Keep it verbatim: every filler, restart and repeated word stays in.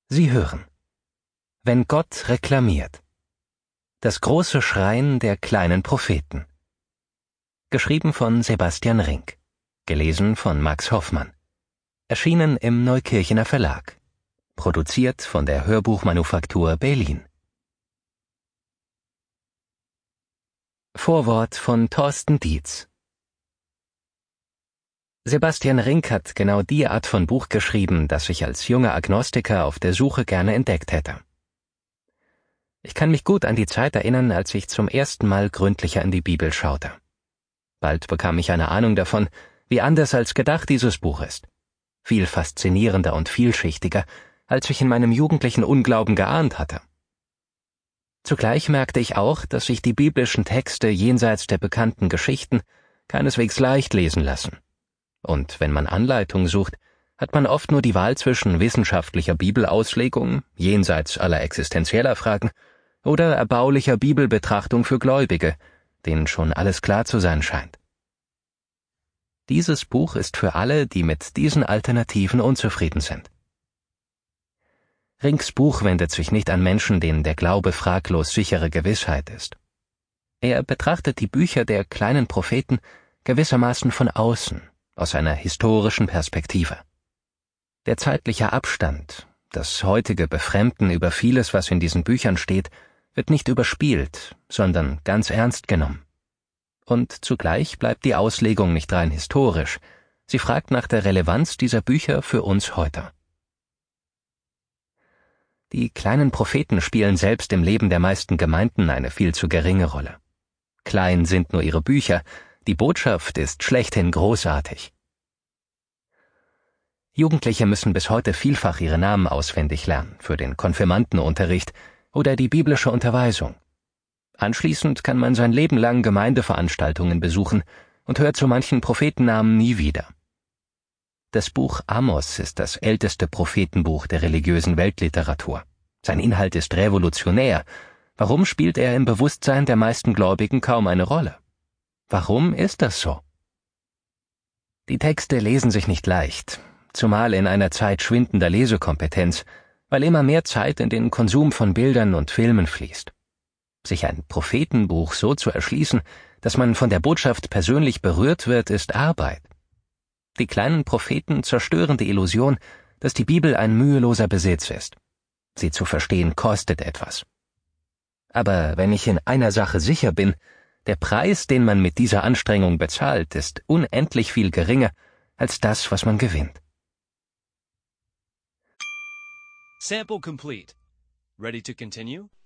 Sie hören: Wenn Gott reklamiert. Das große Schreien der kleinen Propheten. Geschrieben von Sebastian Rink. Gelesen von Max Hoffmann. Erschienen im Neukirchener Verlag. Produziert von der Hörbuchmanufaktur Berlin. Vorwort von Thorsten Dietz. Sebastian Rink hat genau die Art von Buch geschrieben, das ich als junger Agnostiker auf der Suche gerne entdeckt hätte. Ich kann mich gut an die Zeit erinnern, als ich zum ersten Mal gründlicher in die Bibel schaute. Bald bekam ich eine Ahnung davon, wie anders als gedacht dieses Buch ist. Viel faszinierender und vielschichtiger, als ich in meinem jugendlichen Unglauben geahnt hatte. Zugleich merkte ich auch, dass sich die biblischen Texte jenseits der bekannten Geschichten keineswegs leicht lesen lassen. Und wenn man Anleitung sucht, hat man oft nur die Wahl zwischen wissenschaftlicher Bibelauslegung, jenseits aller existenzieller Fragen, oder erbaulicher Bibelbetrachtung für Gläubige, denen schon alles klar zu sein scheint. Dieses Buch ist für alle, die mit diesen Alternativen unzufrieden sind. Rinks Buch wendet sich nicht an Menschen, denen der Glaube fraglos sichere Gewissheit ist. Er betrachtet die Bücher der kleinen Propheten gewissermaßen von außen, aus einer historischen Perspektive. Der zeitliche Abstand, das heutige Befremden über vieles, was in diesen Büchern steht, wird nicht überspielt, sondern ganz ernst genommen. Und zugleich bleibt die Auslegung nicht rein historisch, sie fragt nach der Relevanz dieser Bücher für uns heute. Die kleinen Propheten spielen selbst im Leben der meisten Gemeinden eine viel zu geringe Rolle. Klein sind nur ihre Bücher, die Botschaft ist schlechthin großartig. Jugendliche müssen bis heute vielfach ihre Namen auswendig lernen für den Konfirmandenunterricht oder die biblische Unterweisung. Anschließend kann man sein Leben lang Gemeindeveranstaltungen besuchen und hört so manchen Prophetennamen nie wieder. Das Buch Amos ist das älteste Prophetenbuch der religiösen Weltliteratur. Sein Inhalt ist revolutionär. Warum spielt er im Bewusstsein der meisten Gläubigen kaum eine Rolle? Warum ist das so? Die Texte lesen sich nicht leicht, zumal in einer Zeit schwindender Lesekompetenz, weil immer mehr Zeit in den Konsum von Bildern und Filmen fließt. Sich ein Prophetenbuch so zu erschließen, dass man von der Botschaft persönlich berührt wird, ist Arbeit. Die kleinen Propheten zerstören die Illusion, dass die Bibel ein müheloser Besitz ist. Sie zu verstehen kostet etwas. Aber wenn ich in einer Sache sicher bin, der Preis, den man mit dieser Anstrengung bezahlt, ist unendlich viel geringer als das, was man gewinnt. Sample complete. Ready to continue?